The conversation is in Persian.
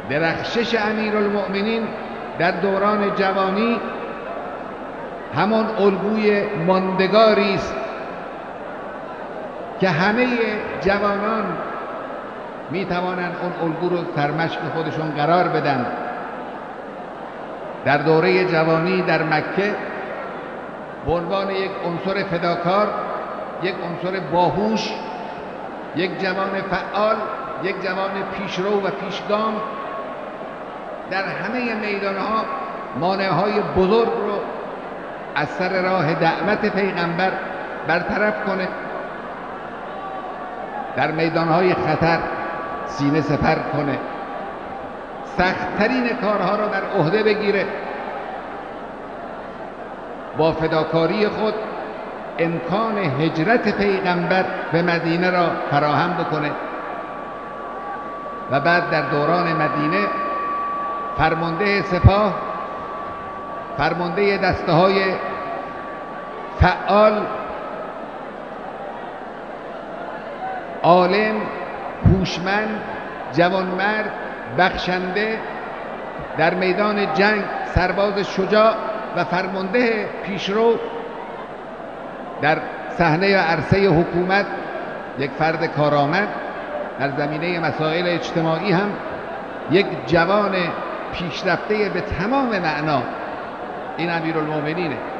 درخشش امیرالمؤمنین در دوران جوانی همان الگوی ماندگاری است که همه جوانان می توانند اون الگو رو در مشق خودشون قرار بدن. در دوره جوانی در مکه به عنوان یک عنصر فداکار، یک عنصر باهوش، یک جوان فعال، یک جوان پیشرو و پیشگام در همه میدانها مانعهای بزرگ رو از سر راه دعوت پیغمبر برطرف کنه، در میدانهای خطر سینه سپر کنه، سخت‌ترین کارها را در عهده بگیره، با فداکاری خود امکان هجرت پیغمبر به مدینه را فراهم بکنه و بعد در دوران مدینه فرمانده سپاه، فرمانده دسته‌های فعال، عالم، هوشمند، جوانمرد، بخشنده، در میدان جنگ سرباز شجاع و فرمانده پیشرو، در صحنه و عرصه حکومت یک فرد کارآمد، در زمینه مسائل اجتماعی هم یک جوان پیشرفته به تمام معنا. این امیرالمؤمنینه.